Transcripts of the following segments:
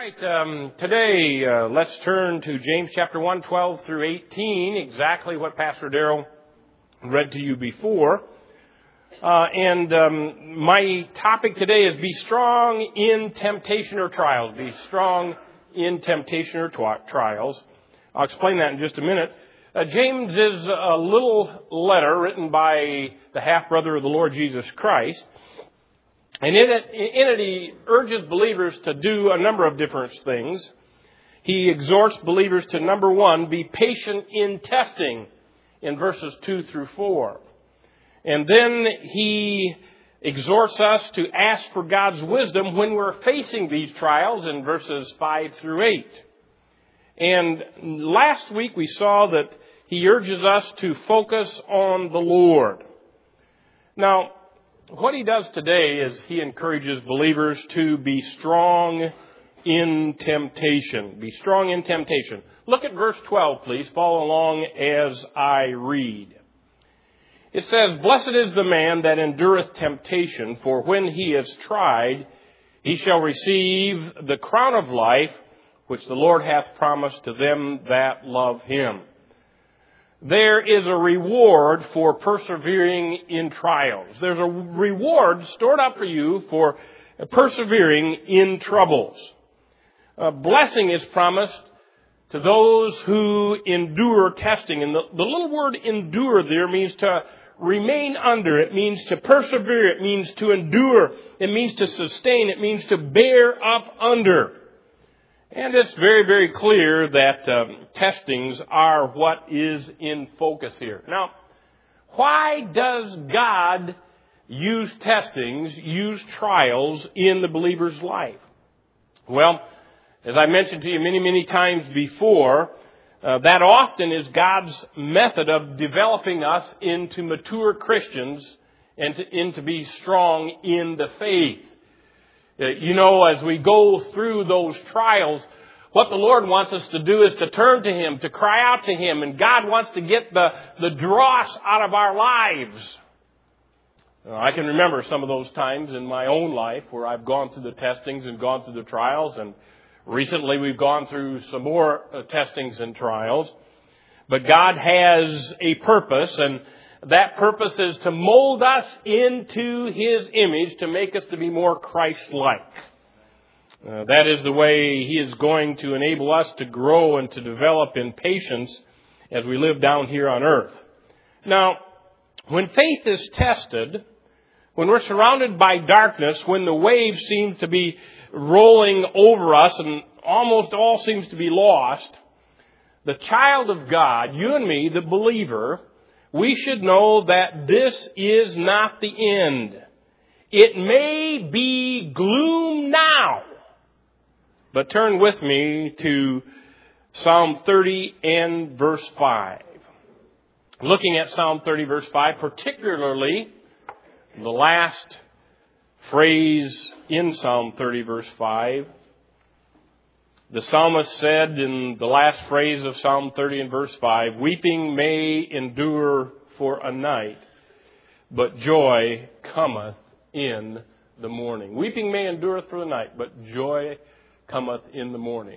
Today, let's turn to James chapter 1, 12 through 18, exactly what Pastor Darrell read to you before. My topic today is be strong in temptation or trials. Be strong in temptation or trials. I'll explain that in just a minute. James is a little letter written by the half-brother of the Lord Jesus Christ. And in it, he urges believers to do a number of different things. He exhorts believers to, number one, be patient in testing in verses 2 through 4. And then he exhorts us to ask for God's wisdom when we're facing these trials in verses 5 through 8. And last week we saw that he urges us to focus on the Lord. Now, what he does today is he encourages believers to be strong in temptation. Be strong in temptation. Look at verse 12, please. Follow along as I read. It says, "Blessed is the man that endureth temptation, for when he is tried, he shall receive the crown of life, which the Lord hath promised to them that love him." There is a reward for persevering in trials. There's a reward stored up for you for persevering in troubles. A blessing is promised to those who endure testing. And the little word endure there means to remain under. It means to persevere. It means to endure. It means to sustain. It means to bear up under. And it's very, very clear that testings are what is in focus here. Now, why does God use testings, use trials in the believer's life? Well, as I mentioned to you many, many times before, that often is God's method of developing us into mature Christians and to be strong in the faith. As we go through those trials, what the Lord wants us to do is to turn to Him, to cry out to Him, and God wants to get the dross out of our lives. I can remember some of those times in my own life where I've gone through the testings and gone through the trials, and recently we've gone through some more testings and trials. But God has a purpose, and that purpose is to mold us into His image, to make us to be more Christ-like. That is the way He is going to enable us to grow and to develop in patience as we live down here on earth. Now, when faith is tested, when we're surrounded by darkness, when the waves seem to be rolling over us and almost all seems to be lost, the child of God, you and me, the believer, we should know that this is not the end. It may be gloom now. But turn with me to Psalm 30 and verse 5. Looking at Psalm 30 verse 5, particularly the last phrase in Psalm 30 verse 5, the psalmist said in the last phrase of Psalm 30 and verse 5, "Weeping may endure for a night, but joy cometh in the morning." Weeping may endure for the night, but joy cometh in the morning.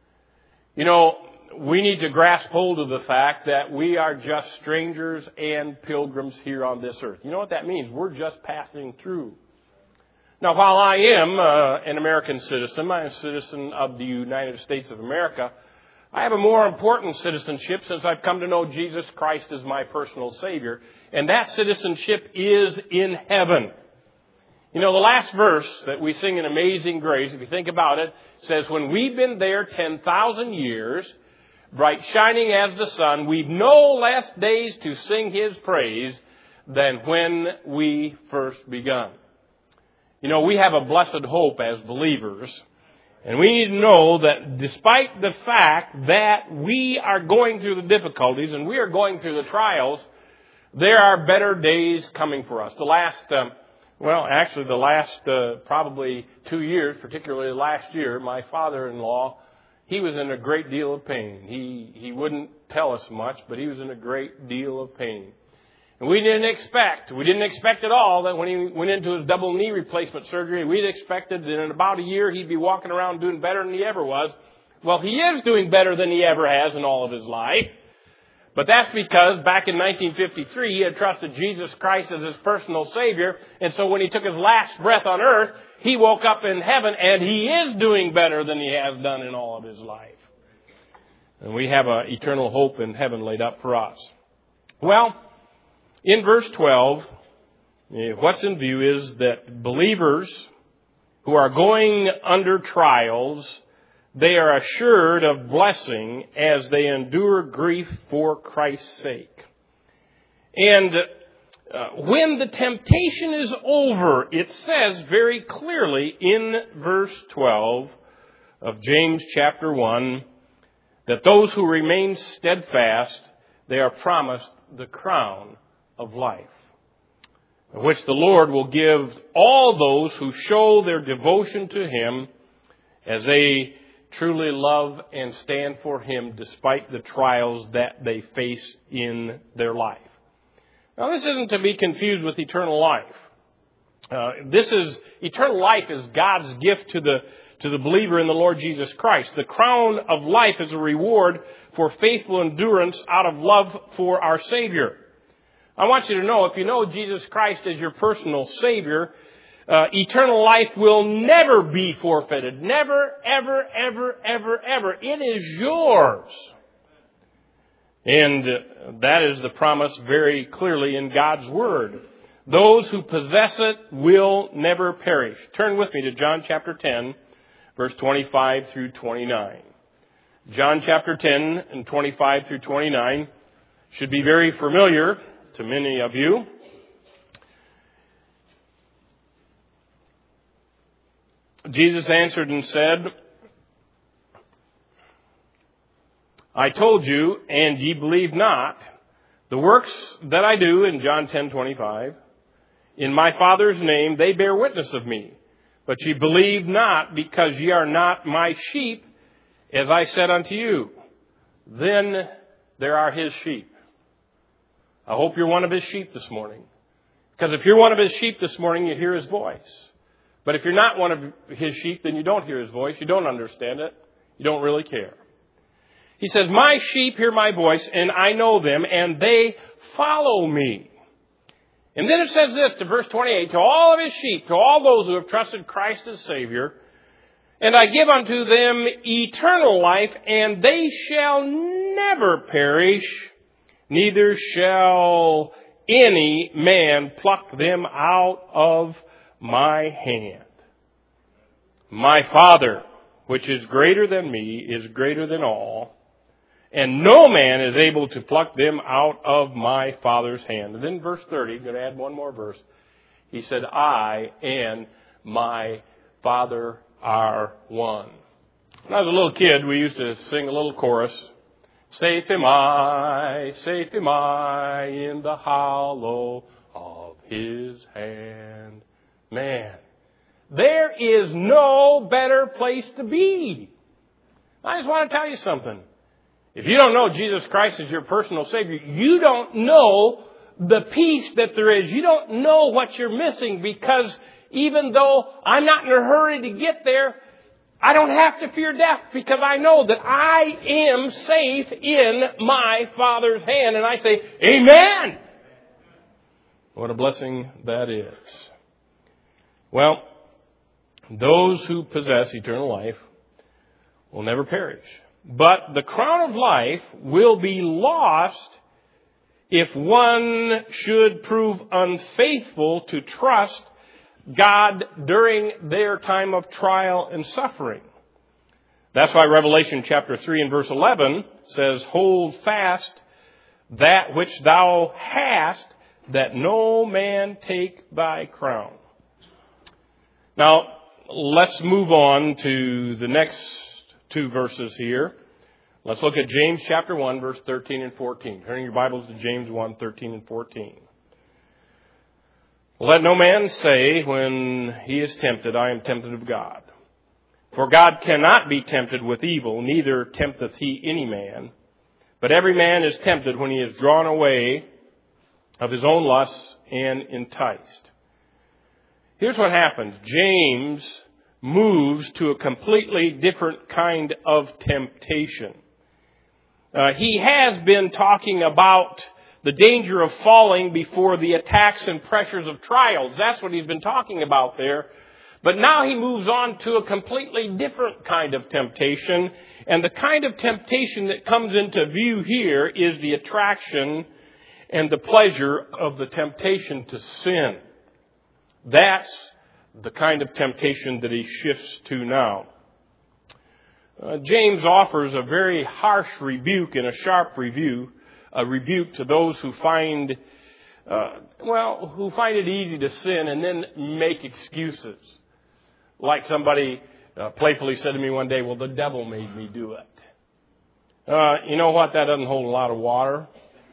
We need to grasp hold of the fact that we are just strangers and pilgrims here on this earth. You know what that means? We're just passing through. Now, while I am an American citizen, I'm a citizen of the United States of America, I have a more important citizenship since I've come to know Jesus Christ as my personal Savior, and that citizenship is in heaven. The last verse that we sing in Amazing Grace, if you think about it, says, "When we've been there 10,000 years, bright shining as the sun, we've no less days to sing His praise than when we first begun." We have a blessed hope as believers. And we need to know that despite the fact that we are going through the difficulties and we are going through the trials, there are better days coming for us. The last probably 2 years, particularly last year, my father-in-law, he was in a great deal of pain. He wouldn't tell us much, but he was in a great deal of pain. And we didn't expect at all that when he went into his double knee replacement surgery, we'd expected that in about a year he'd be walking around doing better than he ever was. Well, he is doing better than he ever has in all of his life. But that's because back in 1953, he had trusted Jesus Christ as his personal Savior. And so when he took his last breath on earth, he woke up in heaven, and he is doing better than he has done in all of his life. And we have an eternal hope in heaven laid up for us. Well, in verse 12, what's in view is that believers who are going under trials, they are assured of blessing as they endure grief for Christ's sake. And when the temptation is over, it says very clearly in verse 12 of James chapter 1 that those who remain steadfast, they are promised the crown of life, which the Lord will give all those who show their devotion to Him as they truly love and stand for Him despite the trials that they face in their life. Now, this isn't to be confused with eternal life. Eternal life is God's gift to the believer in the Lord Jesus Christ. The crown of life is a reward for faithful endurance out of love for our Savior. I want you to know, if you know Jesus Christ as your personal Savior, eternal life will never be forfeited. Never, ever, ever, ever, ever. It is yours. And that is the promise very clearly in God's Word. Those who possess it will never perish. Turn with me to John chapter 10, verse 25 through 29. John chapter 10 and 25 through 29 should be very familiar to many of you. Jesus answered and said, I told you, and ye believe not, the works that I do, in John 10:25, in my Father's name they bear witness of me. But ye believe not, because ye are not my sheep, as I said unto you. Then there are his sheep. I hope you're one of his sheep this morning. Because if you're one of his sheep this morning, you hear his voice. But if you're not one of his sheep, then you don't hear his voice. You don't understand it. You don't really care. He says, my sheep hear my voice, and I know them, and they follow me. And then it says this to verse 28, to all of his sheep, to all those who have trusted Christ as Savior, and I give unto them eternal life, and they shall never perish, neither shall any man pluck them out of my hand. My Father, which is greater than me, is greater than all, and no man is able to pluck them out of my Father's hand. And then verse 30, I'm going to add one more verse. He said, I and my Father are one. When I was a little kid, we used to sing a little chorus. Safe am I in the hollow of his hand. Man, there is no better place to be. I just want to tell you something. If you don't know Jesus Christ as your personal Savior, you don't know the peace that there is. You don't know what you're missing, because even though I'm not in a hurry to get there, I don't have to fear death, because I know that I am safe in my Father's hand. And I say, Amen! What a blessing that is. Well, those who possess eternal life will never perish. But the crown of life will be lost if one should prove unfaithful to trust God during their time of trial and suffering. That's why Revelation chapter 3 and verse 11 says, hold fast that which thou hast, that no man take thy crown. Now, let's move on to the next two verses here. Let's look at James chapter 1, verse 13 and 14. Turning your Bibles to James 1, 13 and 14. Let no man say when he is tempted, I am tempted of God. For God cannot be tempted with evil, neither tempteth he any man. But every man is tempted when he is drawn away of his own lusts and enticed. Here's what happens. James moves to a completely different kind of temptation. He has been talking about the danger of falling before the attacks and pressures of trials. That's what he's been talking about there. But now he moves on to a completely different kind of temptation. And the kind of temptation that comes into view here is the attraction and the pleasure of the temptation to sin. That's the kind of temptation that he shifts to now. James offers a very harsh rebuke and a sharp rebuke to those who find it easy to sin and then make excuses. Like somebody playfully said to me one day, well, the devil made me do it. You know what? That doesn't hold a lot of water.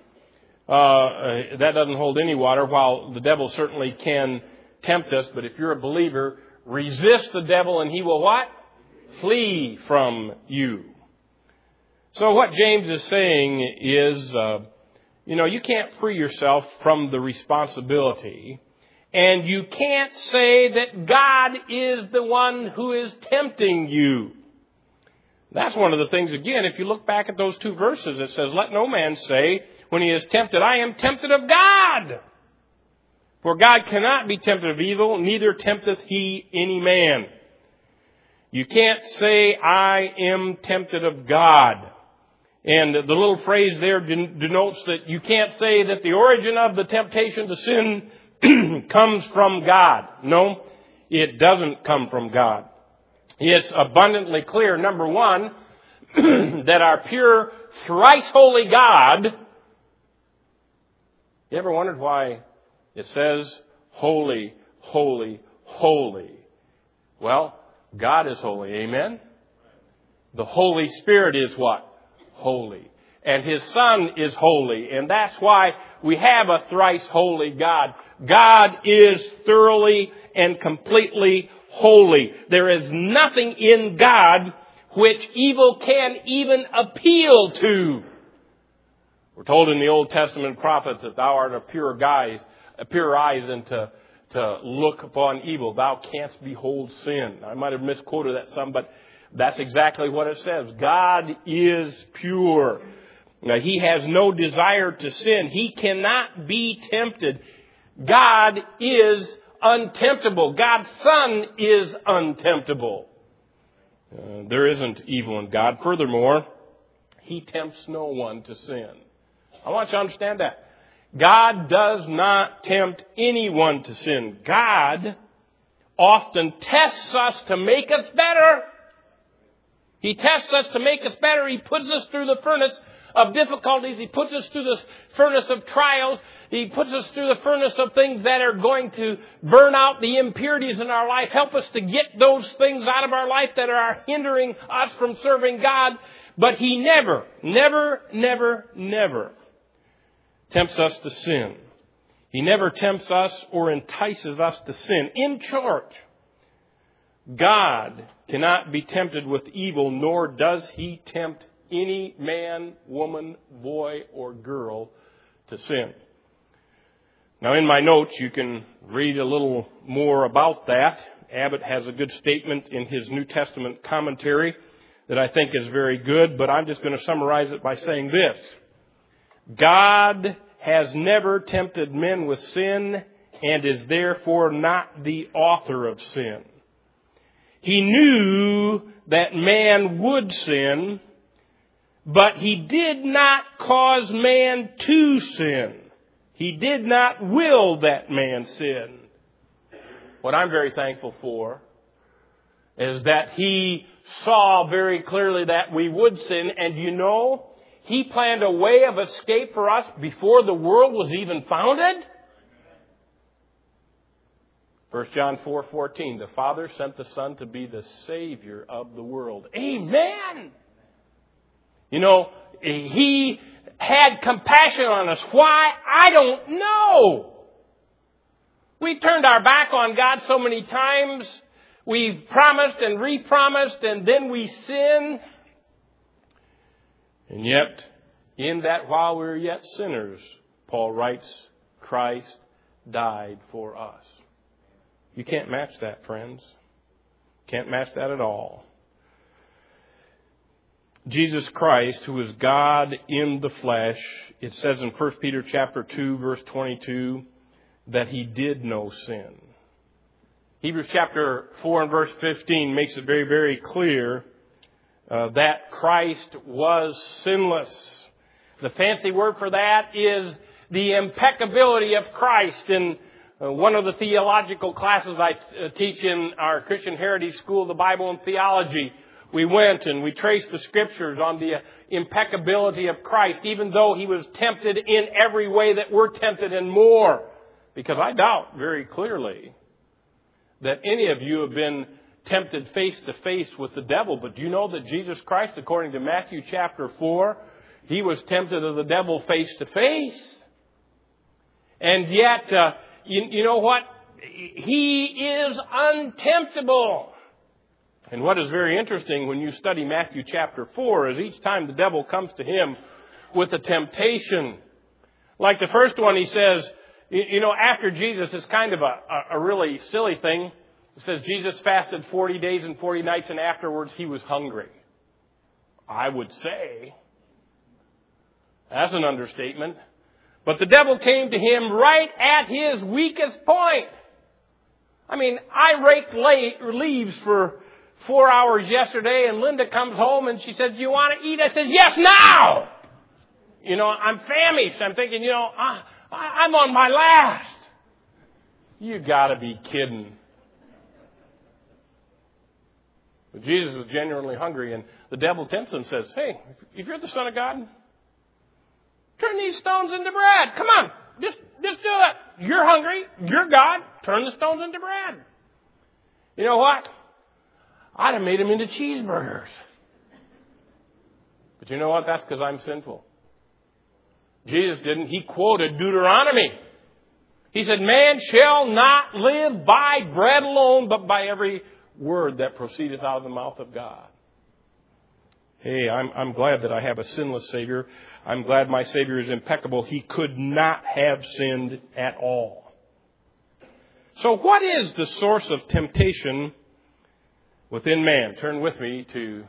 That doesn't hold any water. While the devil certainly can tempt us, but if you're a believer, resist the devil and he will what? Flee from you. So what James is saying is, you can't free yourself from the responsibility. And you can't say that God is the one who is tempting you. That's one of the things, again, if you look back at those two verses, it says, let no man say when he is tempted, I am tempted of God. For God cannot be tempted of evil, neither tempteth he any man. You can't say, I am tempted of God. And the little phrase there denotes that you can't say that the origin of the temptation to sin comes from God. No, it doesn't come from God. It's abundantly clear, number one, that our pure, thrice holy God, you ever wondered why it says holy, holy, holy? Well, God is holy. Amen? The Holy Spirit is what? Holy. And His Son is holy. And that's why we have a thrice holy God. God is thoroughly and completely holy. There is nothing in God which evil can even appeal to. We're told in the Old Testament prophets that thou art of purer eyes than to look upon evil. Thou canst behold sin. I might have misquoted that some, but that's exactly what it says. God is pure. Now, He has no desire to sin. He cannot be tempted. God is untemptable. God's Son is untemptable. There isn't evil in God. Furthermore, He tempts no one to sin. I want you to understand that. God does not tempt anyone to sin. God often tests us to make us better. He tests us to make us better. He puts us through the furnace of difficulties. He puts us through the furnace of trials. He puts us through the furnace of things that are going to burn out the impurities in our life. Help us to get those things out of our life that are hindering us from serving God. But He never, never, never, never tempts us to sin. He never tempts us or entices us to sin. In short, God cannot be tempted with evil, nor does He tempt any man, woman, boy, or girl to sin. Now, in my notes, you can read a little more about that. Abbott has a good statement in his New Testament commentary that I think is very good, but I'm just going to summarize it by saying this. God has never tempted men with sin and is therefore not the author of sin. He knew that man would sin, but He did not cause man to sin. He did not will that man sin. What I'm very thankful for is that He saw very clearly that we would sin, and He planned a way of escape for us before the world was even founded. 1 John 4:14, the Father sent the Son to be the Savior of the world. Amen! He had compassion on us. Why? I don't know. We've turned our back on God so many times. We've promised and re-promised, and then we sin. And yet, in that while we're yet sinners, Paul writes, Christ died for us. You can't match that, friends. Can't match that at all. Jesus Christ, who is God in the flesh, it says in 1 Peter chapter 2, verse 22, that He did no sin. Hebrews chapter 4 and verse 15 makes it very, very clear that Christ was sinless. The fancy word for that is the impeccability of Christ. In one of the theological classes I teach in our Christian Heritage School, the Bible and Theology, we went and we traced the Scriptures on the impeccability of Christ, even though He was tempted in every way that we're tempted and more. Because I doubt very clearly that any of you have been tempted face to face with the devil. But do you know that Jesus Christ, according to Matthew chapter 4, He was tempted of the devil face to face? And yet, you know what? He is untemptable. And what is very interesting when you study Matthew chapter 4 is each time the devil comes to Him with a temptation. Like the first one, he says, you know, after Jesus, it's kind of a really silly thing. It says Jesus fasted 40 days and 40 nights and afterwards He was hungry. I would say that's an understatement. But the devil came to Him right at His weakest point. I mean, I raked leaves for 4 hours yesterday, and Linda comes home and she says, "Do you want to eat?" I says, "Yes, now!" You know, I'm famished. I'm thinking, you know, I'm on my last. You got to be kidding. But Jesus was genuinely hungry, and the devil tempts Him and says, "Hey, if you're the Son of God, turn these stones into bread. Come on, just do that. You're hungry. You're God. Turn the stones into bread." You know what? I'd have made them into cheeseburgers. But you know what? That's because I'm sinful. Jesus didn't. He quoted Deuteronomy. He said, "Man shall not live by bread alone, but by every word that proceedeth out of the mouth of God." Hey, I'm glad that I have a sinless Savior. I'm glad my Savior is impeccable. He could not have sinned at all. So what is the source of temptation within man? Turn with me to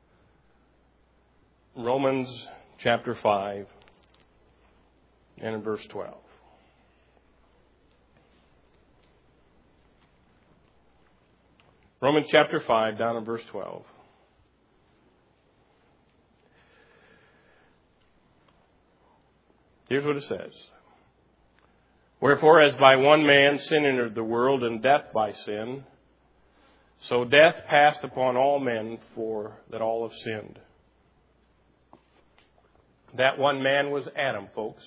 Romans chapter 5 and in verse 12. Romans chapter 5, down in verse 12. Here's what it says. "Wherefore, as by one man sin entered the world, and death by sin, so death passed upon all men, for that all have sinned." That one man was Adam, folks.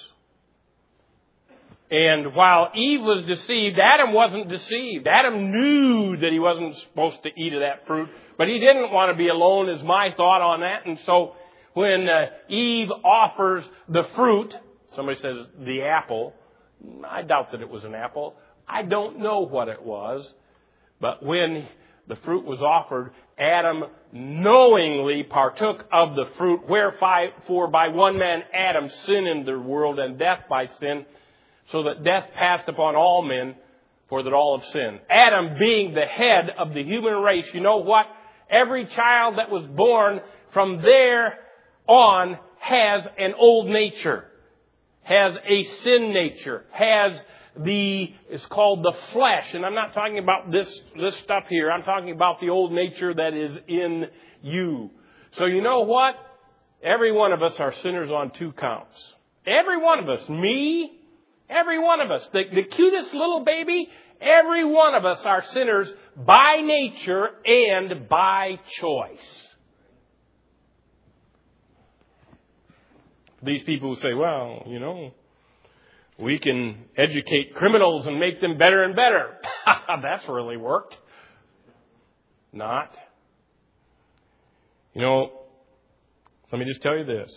And while Eve was deceived, Adam wasn't deceived. Adam knew that he wasn't supposed to eat of that fruit, but he didn't want to be alone, is my thought on that. And so when Eve offers the fruit, somebody says the apple. I doubt that it was an apple. I don't know what it was. But when the fruit was offered, Adam knowingly partook of the fruit. Wherefore by one man Adam sin in the world, and death by sin, so that death passed upon all men, for that all have sinned. Adam being the head of the human race, you know what? Every child that was born from there on has an old nature, has a sin nature, has it's called the flesh. And I'm not talking about this stuff here. I'm talking about the old nature that is in you. So you know what? Every one of us are sinners on two counts. Every one of us. Me, every one of us. The cutest little baby, every one of us are sinners by nature and by choice. These people who say, well, you know, we can educate criminals and make them better and better. That's really worked. Not. You know, let me just tell you this.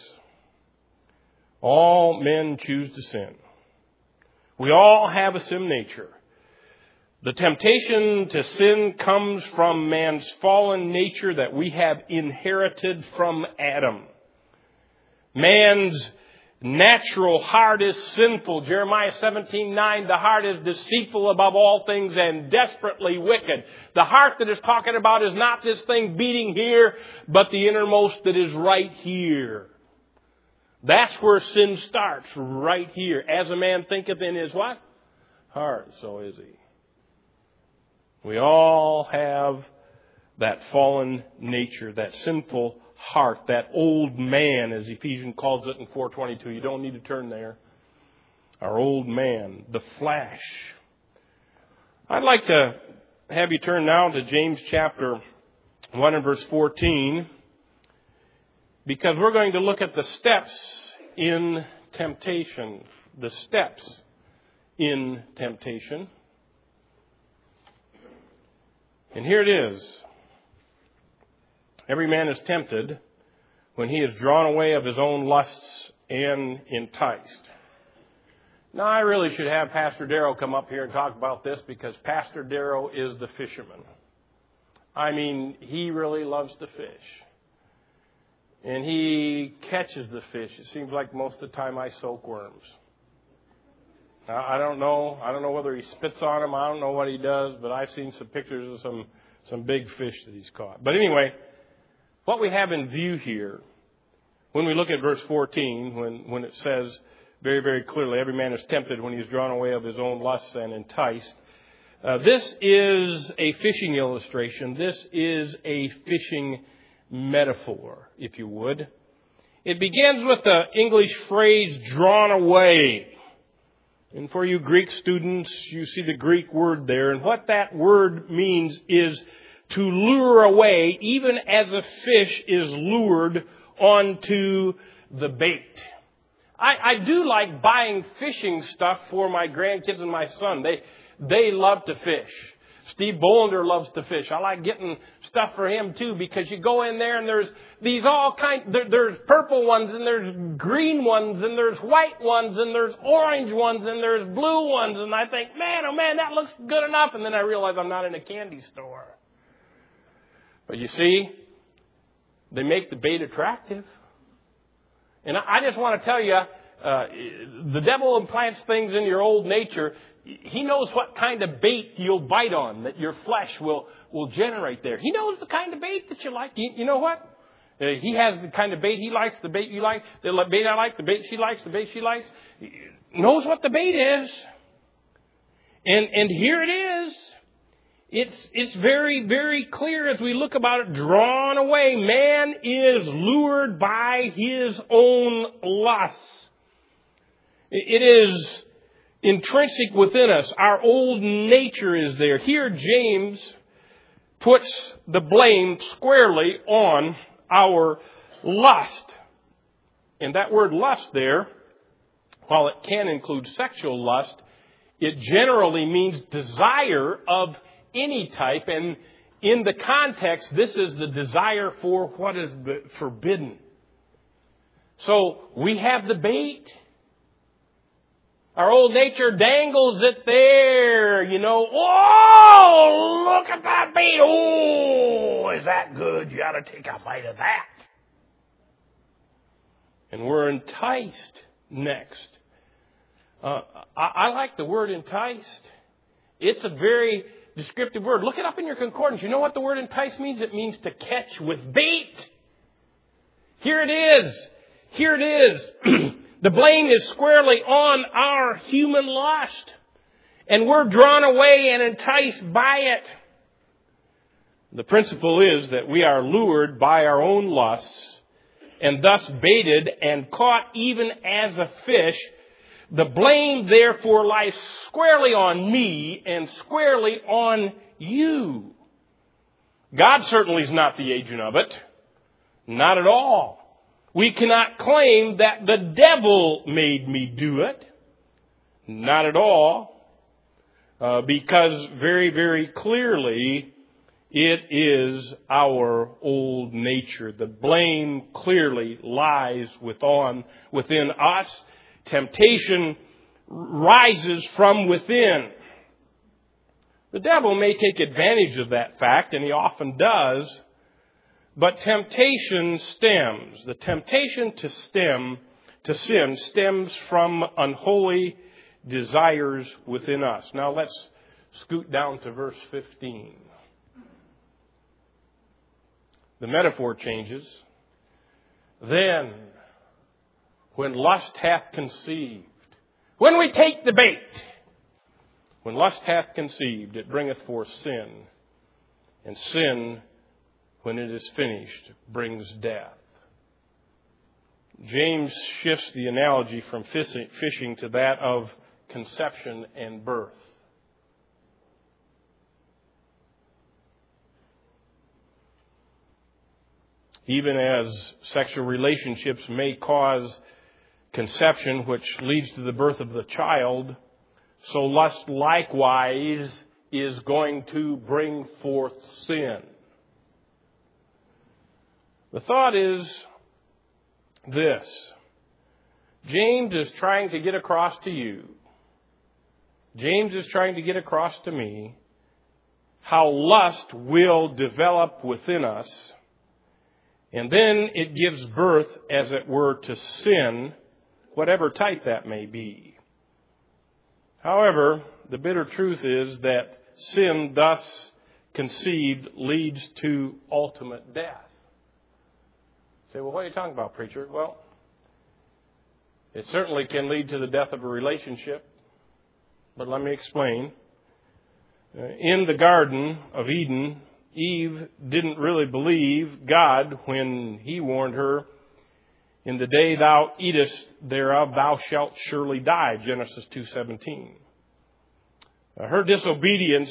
All men choose to sin. We all have a sin nature. The temptation to sin comes from man's fallen nature that we have inherited from Adam. Man's natural heart is sinful. Jeremiah 17:9, the heart is deceitful above all things and desperately wicked. The heart that is talking about is not this thing beating here, but the innermost that is right here. That's where sin starts, right here. As a man thinketh in his what? Heart, so is he. We all have that fallen nature, that sinful heart, that old man, as Ephesians calls it in 4:22. You don't need to turn there. Our old man, the flesh. I'd like to have you turn now to James chapter 1 and verse 14, because we're going to look at the steps in temptation. The steps in temptation. And here it is. Every man is tempted when he is drawn away of his own lusts and enticed. Now, I really should have Pastor Darrow come up here and talk about this, because Pastor Darrow is the fisherman. I mean, he really loves to fish. And he catches the fish. It seems like most of the time I soak worms. Now, I don't know whether he spits on them. I don't know what he does, but I've seen some pictures of some big fish that he's caught. But anyway, what we have in view here, when we look at verse 14, when it says very, very clearly, every man is tempted when he is drawn away of his own lusts and enticed. This is a fishing illustration. This is a fishing metaphor, if you would. It begins with the English phrase, drawn away. And for you Greek students, you see the Greek word there. And what that word means is to lure away, even as a fish is lured onto the bait. I do like buying fishing stuff for my grandkids and my son. They love to fish. Steve Bolander loves to fish. I like getting stuff for him too, because you go in there and there's these all kinds, there's purple ones and there's green ones and there's white ones and there's orange ones and there's blue ones. And I think, man, oh man, that looks good enough. And then I realize I'm not in a candy store. But you see, they make the bait attractive. And I just want to tell you, the devil implants things in your old nature. He knows what kind of bait you'll bite on, that your flesh will generate there. He knows the kind of bait that you like. You know what? He has the kind of bait he likes, the bait you like, the bait I like, the bait she likes, the bait she likes. He knows what the bait is. And here it is. It's very, very clear as we look about it, drawn away. Man is lured by his own lusts. It is intrinsic within us. Our old nature is there. Here James puts the blame squarely on our lust. And that word lust there, while it can include sexual lust, it generally means desire of any type. And in the context, this is the desire for what is forbidden. So we have the bait. Our old nature dangles it there, you know. Oh, look at that bait. Oh, is that good? You ought to take a bite of that. And we're enticed next. I like the word enticed. It's a very descriptive word. Look it up in your concordance. You know what the word entice means? It means to catch with bait. Here it is. Here it is. The blame is squarely on our human lust. And we're drawn away and enticed by it. The principle is that we are lured by our own lusts and thus baited and caught even as a fish. The blame, therefore, lies squarely on me and squarely on you. God certainly is not the agent of it. Not at all. We cannot claim that the devil made me do it. Not at all. Because very, very clearly, it is our old nature. The blame clearly lies within us. Temptation rises from within. The devil may take advantage of that fact, and he often does. But temptation stems. The temptation to stem to sin stems from unholy desires within us. Now let's scoot down to verse 15. The metaphor changes. Then, when lust hath conceived, when we take the bait, when lust hath conceived, it bringeth forth sin. And sin, when it is finished, brings death. James shifts the analogy from fishing to that of conception and birth. Even as sexual relationships may cause conception, which leads to the birth of the child, so lust likewise is going to bring forth sin. The thought is this. James is trying to get across to you. James is trying to get across to me how lust will develop within us, and then it gives birth, as it were, to sin, whatever type that may be. However, the bitter truth is that sin thus conceived leads to ultimate death. You say, well, what are you talking about, preacher? Well, it certainly can lead to the death of a relationship. But let me explain. In the Garden of Eden, Eve didn't really believe God when He warned her, "In the day thou eatest thereof, thou shalt surely die," Genesis 2:17. Her disobedience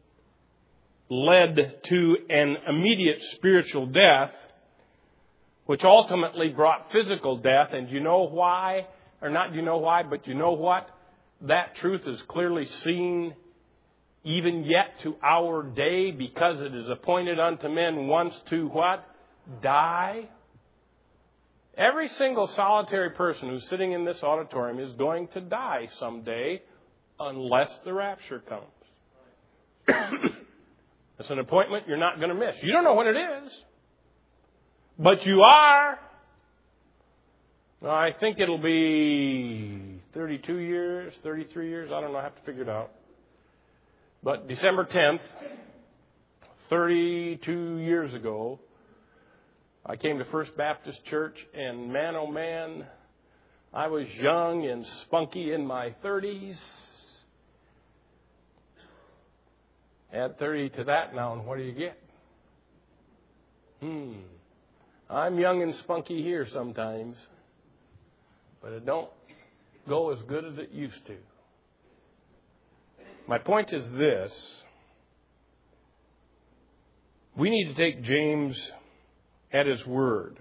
led to an immediate spiritual death, which ultimately brought physical death. And you know why? Or not you know why, but you know what? That truth is clearly seen even yet to our day, because it is appointed unto men once to what? Die. Every single solitary person who's sitting in this auditorium is going to die someday unless the rapture comes. It's an appointment you're not going to miss. You don't know when it is, but you are. I think it'll be 32 years, 33 years. I don't know. I have to figure it out. But December 10th, 32 years ago, I came to First Baptist Church, and man, oh man, I was young and spunky in my 30s. Add 30 to that now, and what do you get? I'm young and spunky here sometimes, but it don't go as good as it used to. My point is this. We need to take James at his word.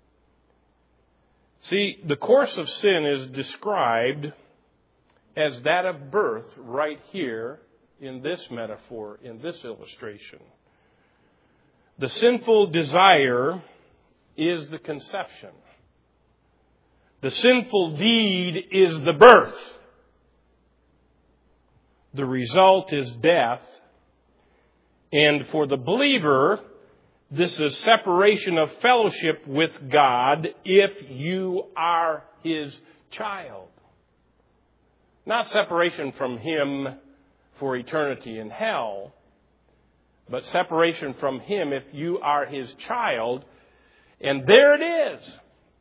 See, the course of sin is described as that of birth right here in this metaphor, in this illustration. The sinful desire is the conception. The sinful deed is the birth. The result is death. And for the believer, this is separation of fellowship with God if you are His child. Not separation from Him for eternity in hell, but separation from Him if you are His child. And there it is.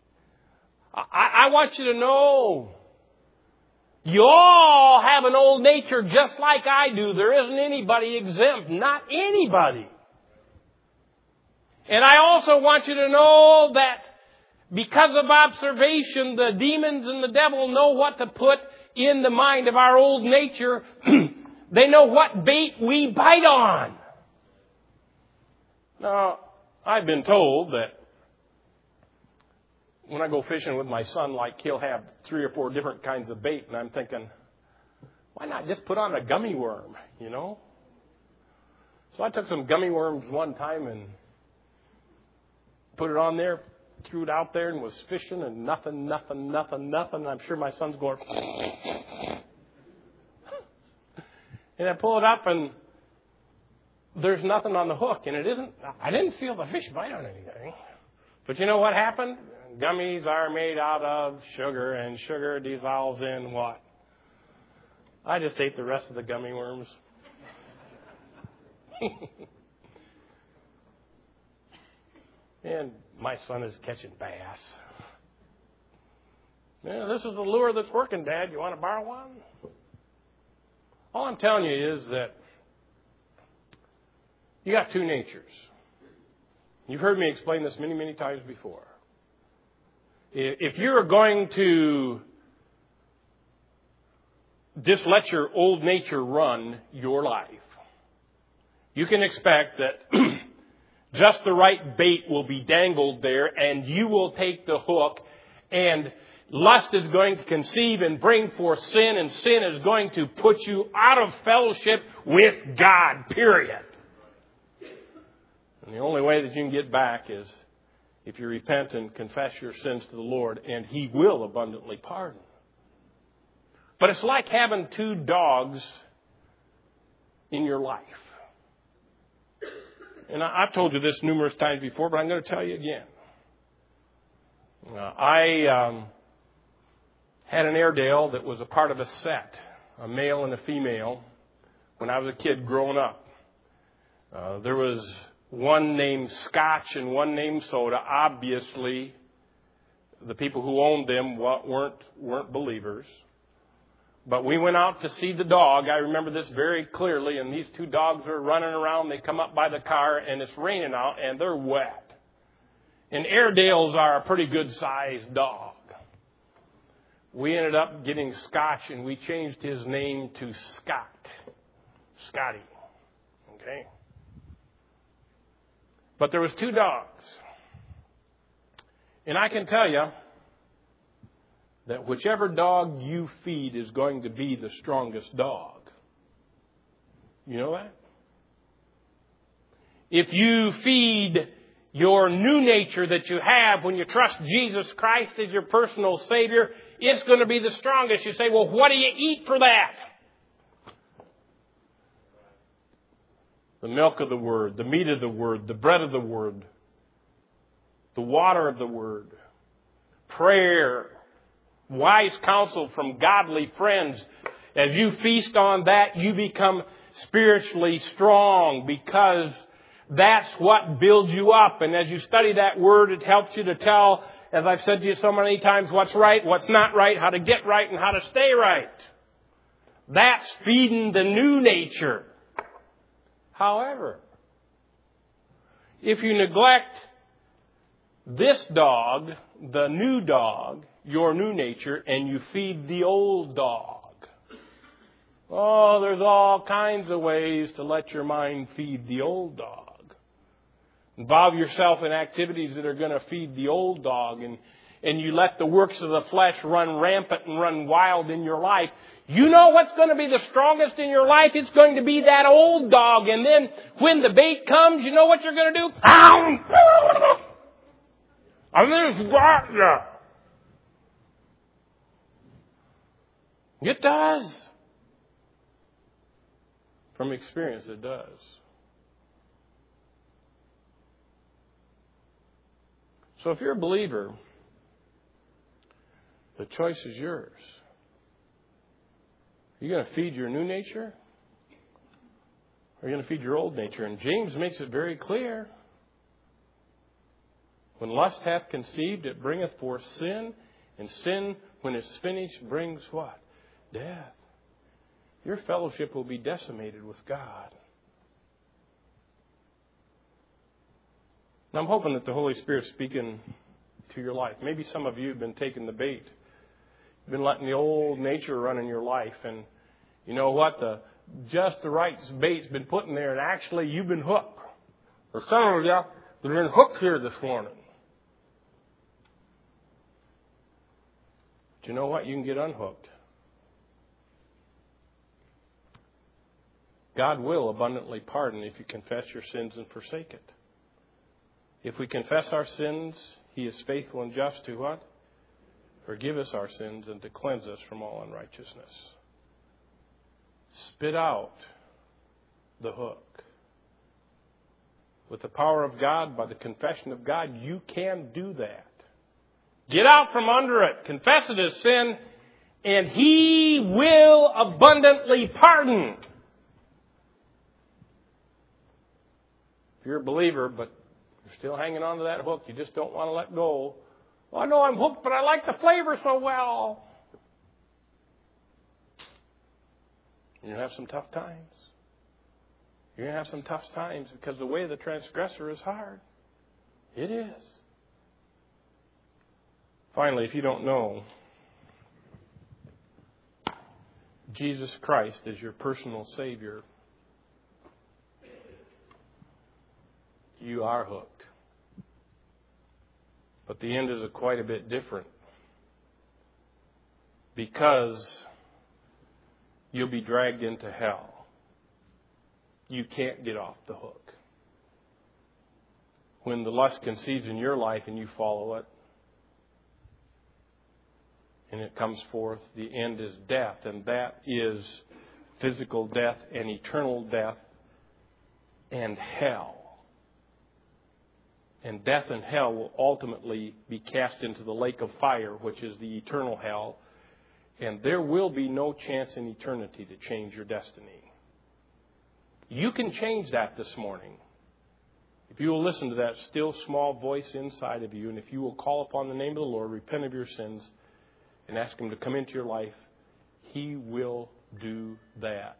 I want you to know, you all have an old nature just like I do. There isn't anybody exempt. Not anybody. And I also want you to know that because of observation, the demons and the devil know what to put in the mind of our old nature. They know what bait we bite on. Now, I've been told that when I go fishing with my son, like he'll have 3 or 4 different kinds of bait, and I'm thinking, why not just put on a gummy worm, you know? So I took some gummy worms one time and put it on there, threw it out there, and was fishing, and nothing. I'm sure my son's going, and I pull it up, and there's nothing on the hook, and I didn't feel the fish bite on anything. But you know what happened? Gummies are made out of sugar, and sugar dissolves in what? I just ate the rest of the gummy worms. And my son is catching bass. Yeah, this is the lure that's working, Dad. You want to borrow one? All I'm telling you is that you got two natures. You've heard me explain this many, many times before. If you're going to just let your old nature run your life, you can expect that just the right bait will be dangled there, and you will take the hook, and lust is going to conceive and bring forth sin, and sin is going to put you out of fellowship with God, period. And the only way that you can get back is if you repent and confess your sins to the Lord, and He will abundantly pardon. But it's like having two dogs in your life. And I've told you this numerous times before, but I'm going to tell you again. I had an Airedale that was a part of a set, a male and a female, when I was a kid growing up. There was one named Scotch and one named Soda. Obviously, the people who owned them weren't believers. But we went out to see the dog. I remember this very clearly. And these two dogs are running around. They come up by the car, and it's raining out, and they're wet. And Airedales are a pretty good-sized dog. We ended up getting Scotch, and we changed his name to Scotty. Okay? But there was two dogs. And I can tell you that whichever dog you feed is going to be the strongest dog. You know that? If you feed your new nature that you have when you trust Jesus Christ as your personal Savior, it's going to be the strongest. You say, well, what do you eat for that? The milk of the Word, the meat of the Word, the bread of the Word, the water of the Word, prayer, wise counsel from godly friends. As you feast on that, you become spiritually strong because that's what builds you up. And as you study that Word, it helps you to tell, as I've said to you so many times, what's right, what's not right, how to get right, and how to stay right. That's feeding the new nature. However, if you neglect this dog, the new dog, your new nature, and you feed the old dog, there's all kinds of ways to let your mind feed the old dog. Involve yourself in activities that are going to feed the old dog, and you let the works of the flesh run rampant and run wild in your life. You know what's going to be the strongest in your life? It's going to be that old dog. And then when the bait comes, you know what you're going to do? I just got you. It does. From experience, it does. So if you're a believer, the choice is yours. Are you going to feed your new nature? Or are you going to feed your old nature? And James makes it very clear. When lust hath conceived, it bringeth forth sin. And sin, when it's finished, brings what? Death. Your fellowship will be decimated with God. And I'm hoping that the Holy Spirit's speaking to your life. Maybe some of you have been taking the bait. You've been letting the old nature run in your life. And you know what? Just the right bait's been put in there, and actually you've been hooked. Or some of you have been hooked here this morning. But you know what? You can get unhooked. God will abundantly pardon if you confess your sins and forsake it. If we confess our sins, He is faithful and just to what? Forgive us our sins and to cleanse us from all unrighteousness. Spit out the hook. With the power of God, by the confession of God, you can do that. Get out from under it. Confess it as sin, and He will abundantly pardon. If you're a believer, but you're still hanging on to that hook, you just don't want to let go. Well, I know I'm hooked, but I like the flavor so well. You're going to have some tough times. You're going to have some tough times because the way of the transgressor is hard. It is. Finally, if you don't know Jesus Christ as your personal Savior, you are hooked. But the end is quite a bit different, because you'll be dragged into hell. You can't get off the hook. When the lust conceives in your life and you follow it, and it comes forth, the end is death, and that is physical death and eternal death and hell. And death and hell will ultimately be cast into the lake of fire, which is the eternal hell. And there will be no chance in eternity to change your destiny. You can change that this morning. If you will listen to that still small voice inside of you, and if you will call upon the name of the Lord, repent of your sins, and ask Him to come into your life, He will do that.